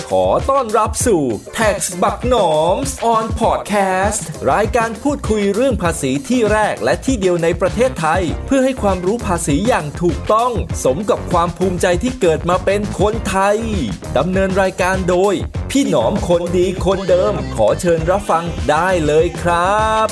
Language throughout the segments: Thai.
ขอต้อนรับสู่ Tax บักหนอม on podcast รายการพูดคุยเรื่องภาษีที่แรกและที่เดียวในประเทศไทยเพื่อให้ความรู้ภาษีอย่างถูกต้องสมกับความภูมิใจที่เกิดมาเป็นคนไทยดำเนินรายการโดยพี่หนอมคนดีคนเดิมขอเชิญรับฟังได้เลยครับ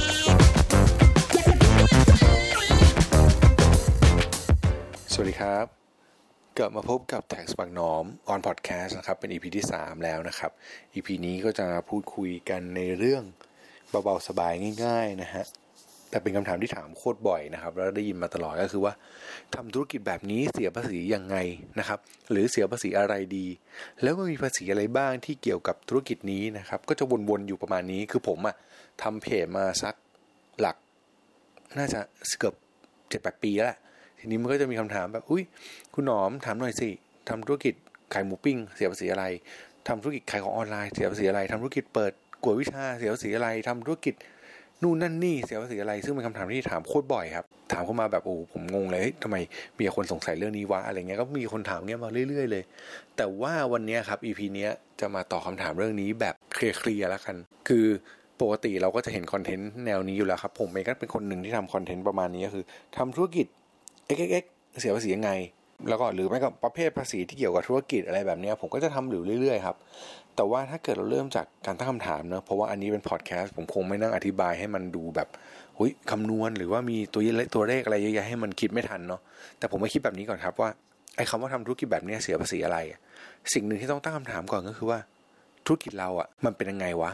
สวัสดีครับกลับมาพบกับ Tax บักหนอม on podcast นะครับเป็น EP ที่3แล้วนะครับ EP นี้ก็จะพูดคุยกันในเรื่องเบาๆสบายง่ายๆนะฮะแต่เป็นคำถามที่ถามโคตรบ่อยนะครับแล้วได้ยินมาตลอดก็คือว่าทำธุรกิจแบบนี้เสียภาษียังไงนะครับหรือเสียภาษีอะไรดีแล้วมันมีภาษีอะไรบ้างที่เกี่ยวกับธุรกิจนี้นะครับก็จะวนๆอยู่ประมาณนี้คือผมทำเพจมาสักหลักน่าจะเกือบ 7-8 ปีแล้วทีนี้มันก็จะมีคำถามแบบอุ้ยคุณหนอมถามหน่อยสิทำธุรกิจขายหมูปิ้งเสียภาษีอะไรทำธุรกิจขายของออนไลน์เสียภาษีอะไรทำธุรกิจเปิดกวดวิชาเสียภาษีอะไรทำธุรกิจนู่นนั่นนี่เสียภาษีอะไรซึ่งเป็นคำถามที่ถามโคตรบ่อยครับถามเข้ามาแบบโอ้ผมงงเลยทำไมมีคนสงสัยเรื่องนี้วะอะไรเงี้ยก็มีคนถามเงี้ยมาเรื่อยๆเลยแต่ว่าวันนี้ครับ EP เนี้ยจะมาตอบคำถามเรื่องนี้แบบเคลียร์ๆแล้วกันคือปกติเราก็จะเห็นคอนเทนต์แนวนี้อยู่แล้วครับผมเองก็เป็นคนหนึ่งที่ทำคอนเทนต์ประมาณนี้ก็คือทำธุรกิจXXX เสียภาษียังไงแล้วก็หรือไม่ก็ประเภทภาษีที่เกี่ยวกับธุรกิจอะไรแบบนี้ผมก็จะทำอยู่เรื่อยๆครับแต่ว่าถ้าเกิดเราเริ่มจากการตั้งคำถามเนอะเพราะว่าอันนี้เป็นพอดแคสต์ผมคงไม่นั่งอธิบายให้มันดูแบบคำนวณหรือว่ามีตัวเลขอะไรเยอะแยะให้มันคิดไม่ทันเนาะแต่ผมไม่คิดแบบนี้ก่อนครับว่าไอ้คำว่าทำธุรกิจแบบนี้เสียภาษีอะไรสิ่งหนึ่งที่ต้องตั้งคำถามก่อนก็คือว่าธุรกิจเรามันเป็นยังไงวะ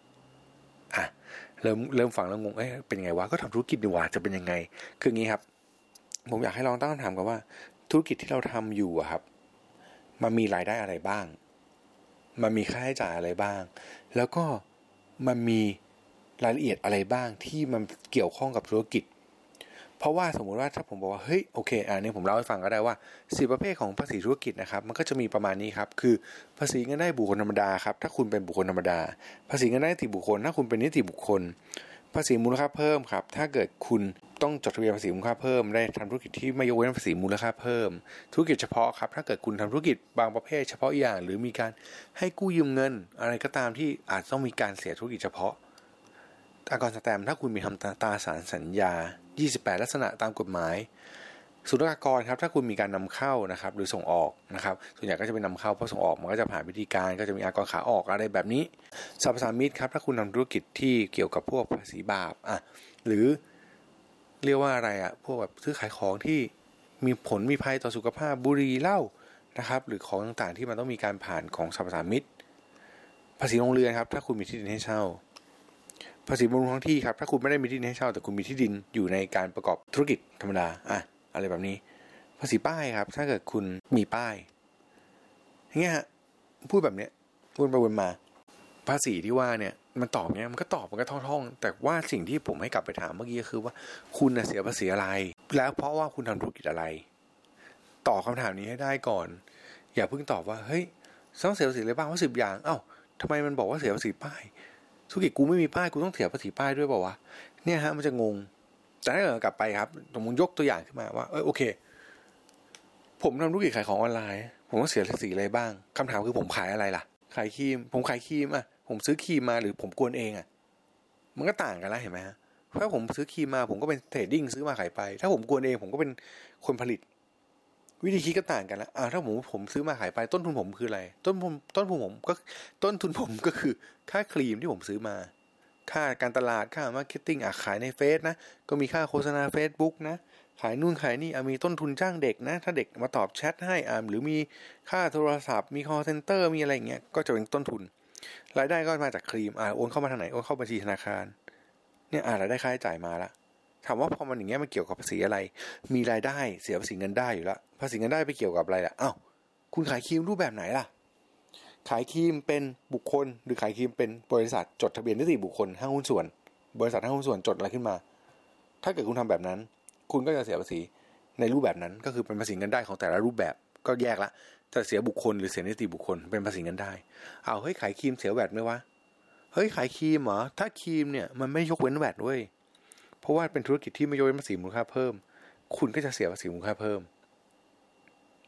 เริ่มฟังแล้วงงเป็นยังไงวะก็ทำธุรกิจดีว่าจะเป็นยังไงคืองี้ครับผมอยากให้ลองตั้งคำถามกันว่าธุรกิจที่เราทำอยู่ครับมันมีรายได้อะไรบ้างมันมีค่าใช้จ่ายอะไรบ้างแล้วก็มันมีรายละเอียดอะไรบ้างที่มันเกี่ยวข้องกับธุรกิจเพราะว่าสมมุติว่าถ้าผมบอกว่าเฮ้ยโอเคนี่ผมเล่าให้ฟังก็ได้ว่า4ประเภทของภาษีธุรกิจนะครับมันก็จะมีประมาณนี้ครับคือภาษีเงินได้บุคคลธรรมดาครับถ้าคุณเป็นบุคคลธรรมดาภาษีเงินได้นิติบุคคลถ้าคุณเป็นนิติบุคคลภาษีมูลค่าเพิ่มครับถ้าเกิดคุณต้องจดทะเบียนภาษีมูลค่าเพิ่มได้ทำธุรกิจที่ไม่ยกเว้นภาษีมูลค่าเพิ่มธุรกิจเฉพาะครับถ้าเกิดคุณทำธุรกิจบางประเภทเฉพาะอย่างหรือมีการให้กู้ยืมเงินอะไรก็ตามที่อาจต้องมีการเสียธุรกิจเฉพาะอากรสแตมป์ถ้าคุณมีทำตราสารสัญญา28ลักษณะตามกฎหมายศุลกากรครับถ้าคุณมีการนำเข้านะครับหรือส่งออกนะครับส่วนใหญ่ก็จะเป็นนำเข้าเพราะส่งออกมันก็จะผ่านวิธีการก็จะมีอากรขาออกอะไรแบบนี้สรรพสามิตครับถ้าคุณทำธุรกิจที่เกี่ยวกับพวกภาษีบาปหรือเรียกว่าอะไรพวกแบบซื้อขายของที่มีผลมีภัยต่อสุขภาพบุหรี่เหล้านะครับหรือของต่างๆที่มันต้องมีการผ่านของสรรพสามิตภาษีโรงเรือนครับถ้าคุณมีที่ดินให้เช่าภาษีบำรุงท้องที่ครับถ้าคุณไม่ได้มีที่ดินให้เช่าแต่คุณมีที่ดินอยู่ในการประกอบธุรกิจธรรมดาอะไรแบบนี้ภาษีป้ายครับถ้าเกิดคุณมีป้ายอย่างเงี้ยพูดแบบเนี้ยวนไปวนมาภาษีที่ว่าเนี่ยมันตอบเนี้ยมันก็ตอบมันก็ท่องๆแต่ว่าสิ่งที่ผมให้กลับไปถามเมื่อกี้ก็คือว่าคุณเสียภาษีอะไรแล้วเพราะว่าคุณทำธุรกิจอะไรตอบคำถามนี้ให้ได้ก่อนอย่าเพิ่งตอบว่าเฮ้ยต้องเสียภาษีอะไรบ้างว่า10 อย่างทำไมมันบอกว่าเสียภาษีป้ายธุรกิจกูไม่มีป้ายกูต้องเสียภาษีป้ายด้วยเปล่าวะเนี่ยมันจะงงแต่ถ้าเกิดกลับไปครับผมยกตัวอย่างขึ้นมาว่าโอเคผมทำธุรกิจขายของออนไลน์ผมต้องเสียภาษีอะไรบ้างคำถามคือผมขายอะไรล่ะขายครีมผมขายครีมผมซื้อครีมมาหรือผมกวนเองมันก็ต่างกันแล้วเห็นไหมฮะถ้าผมซื้อครีมมาผมก็เป็นเทรดดิ้งซื้อมาขายไปถ้าผมกวนเองผมก็เป็นคนผลิตวิธีคิดก็ต่างกันแล้วถ้าผมซื้อมาขายไปต้นทุนผมคืออะไรต้นทุนผมก็คือค่าครีมที่ผมซื้อมาค่าการตลาดค่ามาร์เก็ตติ้งขายในเฟซนะก็มีค่าโฆษณา Facebook นะขายนู่นขายนี่มีต้นทุนจ้างเด็กนะถ้าเด็กมาตอบแชทให้หรือมีค่าโทรศัพท์มี call center มีอะไรอย่างเงี้ยก็จะเป็นต้นทุนรายได้ก็มาจากครีมโอนเข้ามาทางไหนโอนเข้าบัญชีธนาคารเนี่ยรายได้ค่าใช้จ่ายมาละถามว่าพอมันอย่างเงี้ยมันเกี่ยวกับภาษีอะไรมีรายได้เสียภาษีเงินได้อยู่แล้วภาษีเงินได้ไปเกี่ยวกับอะไรล่ะคุณขายครีมรูปแบบไหนล่ะขายครีมเป็นบุคคลหรือขายครีมเป็นบริษัทจดทะเบียนนิติบุคคลห้างหุ้นส่วนบริษัทห้างหุ้นส่วนจดอะไรขึ้นมาถ้าเกิดคุณทำแบบนั้นคุณก็จะเสียภาษีในรูปแบบนั้นก็คือเป็นภาษีเงินได้ของแต่ละรูปแบบก็แยกละจะเสียบุคคลหรือเสียนิติบุคคลเป็นภาษีเงินได้เฮ้ยขายครีมเสียแวตไหมวะเฮ้ยขายครีมเหรอถ้าครีมเนี่ยมันไม่ยกเว้นแวตเว้ยเพราะว่าเป็นธุรกิจที่ไม่ยกเว้นภาษีมูลค่าเพิ่มคุณก็จะเสียภาษีมูลค่าเพิ่ม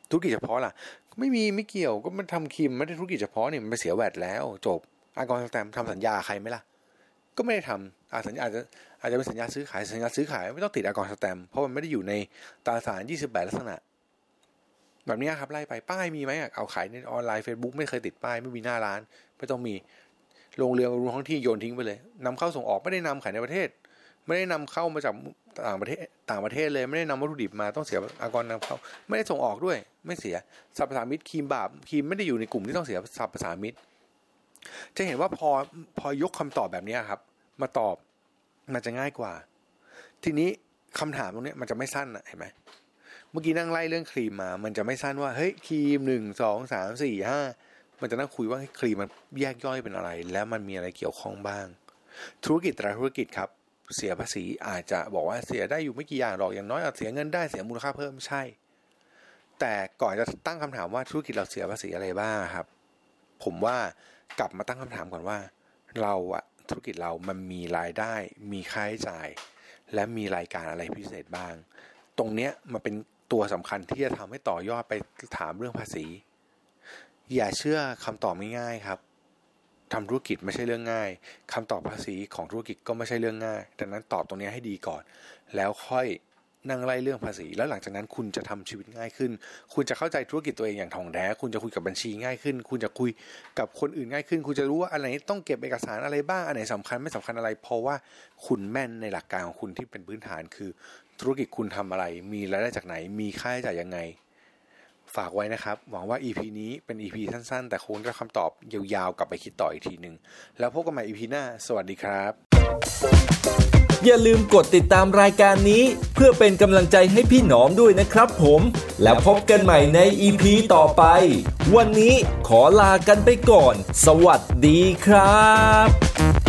ธุรกิจเฉพาะล่ะไม่เกี่ยวก็มันทำครีมไม่ได้ธุรกิจเฉพาะนี่มันไปเสียแวดแล้วจบอากรสแตมป์ทำสัญญาใครไหมล่ะก็ไม่ได้ทำสัญญาอาจจะเป็นสัญญาซื้อขายไม่ต้องติดอากรสแตมป์เพราะมันไม่ได้อยู่ในตราสาร28ลักษณะแบบนี้ครับไล่ไปป้ายมีไหมเอาขายในออนไลน์ Facebook ไม่เคยติดป้ายไม่มีหน้าร้านไม่ต้องมีโรงเรือนท้องที่โยนทิ้งไปเลยนำเข้าส่งออกไม่ได้นำขายในประเทศไม่ได้นำเข้ามาจากต่างประเทศเลยไม่ได้นำวัตถุดิบมาต้องเสียอากรนำเข้าไม่ได้ส่งออกด้วยไม่เสียสรรพสามิตครีมไม่ได้อยู่ในกลุ่มที่ต้องเสียสรรพสามิตจะเห็นว่าพอยกคำตอบแบบนี้ครับมาตอบมันจะง่ายกว่าทีนี้คำถามตรงนี้มันจะไม่สั้นนะเห็นไหมเมื่อกี้นั่งไล่เรื่องครีมมามันจะไม่สั้นว่าเฮ้ยครีม1 2 3 4 5มันจะนั่งคุยว่าครีมมันแยกย่อยเป็นอะไรแล้วมันมีอะไรเกี่ยวข้องบ้างธุรกิจแต่ละธุรกิจครับเสียภาษีอาจจะบอกว่าเสียได้อยู่ไม่กี่อย่างหรอกอย่างน้อยอาจเสียเงินได้เสียมูลค่าเพิ่มใช่แต่ก่อนจะตั้งคำถามว่าธุรกิจเราเสียภาษีอะไรบ้างครับผมว่ากลับมาตั้งคำถามก่อนว่าเราธุรกิจเรามันมีรายได้มีค่าใช้จ่ายและมีรายการอะไรพิเศษบ้างตรงเนี้ยมันเป็นตัวสำคัญที่จะทำให้ต่อยอดไปถามเรื่องภาษีอย่าเชื่อคำตอบง่ายๆครับทำธุรกิจไม่ใช่เรื่องง่ายคำตอบภาษีของธุรกิจก็ไม่ใช่เรื่องง่ายดังนั้นตอบตรงนี้ให้ดีก่อนแล้วค่อยนั่งไล่เรื่องภาษีแล้วหลังจากนั้นคุณจะทำชีวิตง่ายขึ้นคุณจะเข้าใจธุรกิจตัวเองอย่างถ่องแท้คุณจะคุยกับบัญชีง่ายขึ้นคุณจะคุยกับคนอื่นง่ายขึ้นคุณจะรู้ว่าอะไรต้องเก็บเอกสารอะไรบ้างอันไหนสำคัญไม่สำคัญอะไรเพราะว่าคุณแม่นในหลักการของคุณที่เป็นพื้นฐานคือธุรกิจคุณทำอะไรมีรายได้จากไหนมีค่าใช้จ่ายยังไงฝากไว้นะครับหวังว่า EP นี้เป็น EP สั้นๆแต่คงได้คำตอบยาวๆกลับไปคิดต่ออีกทีนึงแล้วพบกันใหม่ EP หน้าสวัสดีครับอย่าลืมกดติดตามรายการนี้เพื่อเป็นกำลังใจให้พี่หนอมด้วยนะครับผมแล้วพบกันใหม่ใน EP ต่อไปวันนี้ขอลากันไปก่อนสวัสดีครับ